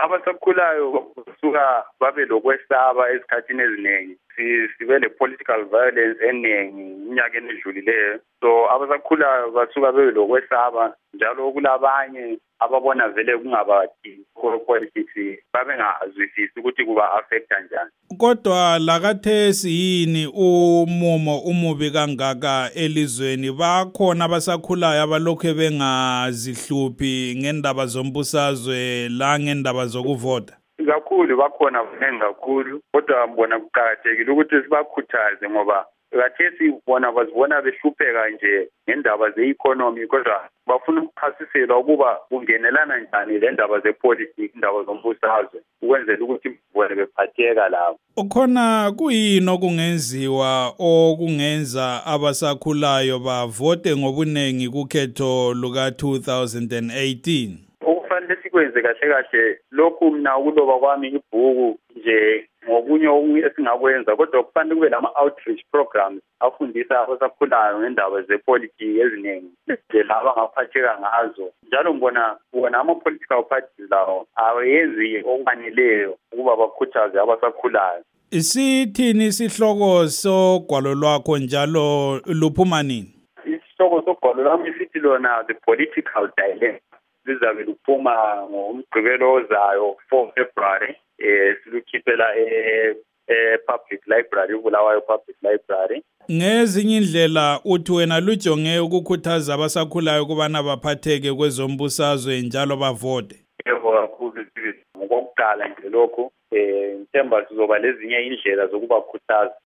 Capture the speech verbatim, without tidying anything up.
abasakhulayo basuka babe lokwesaba esikhathini eziningi, sibe le-political violence eningi iminyakeni edlulileyo. So abasakhulayo basuka bebe lokwesaba, njalo kulabanye ababona vele kungabadingi politics babengazwisisi ukuthi kuba affecta njani. Kodwa lakathesi yini umumo umubi kangaka elizweni? Bakhona abasakhulayo abalokhu bengazihluphi ngendaba zombusazwe la ngendaba zokuvota? Kakhulu bakhona vele kakhulu, kodwa ngibona kuqakathekile ukuthi sibakhuthaze ngoba kathesi bona bazibona behlupheka nje ngendaba ze-economy, kodwa bafuna ukuchasiselwa ukuba kungenelana njani le ndaba zepolitiki, indaba zombusazwe, ukwenzela ukuthi bona bephatheka lapho. Ukhona kuyini okungenziwa okungenza abasakhulayo bavote ngobunengi kukhetho luka two thousand eighteen? Okufanele sikwenze kahle kahle lokhu mina ukuloba kwami ibhuku nje ngokunye okunye esingakwenza, kodwa kufanele kube lama-outreach programs afundisa abasakhulayo ngendaba zepolitiki eziningi ngendlela abangaphatheka ngazo. Njalo ngibona bona ama-political parties lawo awenzi okwaneleyo ukuba bakhuthaze abasakhulayo. Isithini isihloko sogwalo lwakho njalo luphuma nini? Isihloko sogwalo lwami sithi lona the political dilemma, lizabe luphuma ngomgqibelo ozayo four February. Eh silukhiphela e public library, uBulawayo Public Library. Ngezinye indlela uthi wena lujonge ukukhuthaza abasakhulayo ukubana baphatheke kwezombusazwe njalo bavote. Yebo kakhulu ngokuqala nje lokho, eh Themba sizoba lezinye indlela zokubakhuthaza.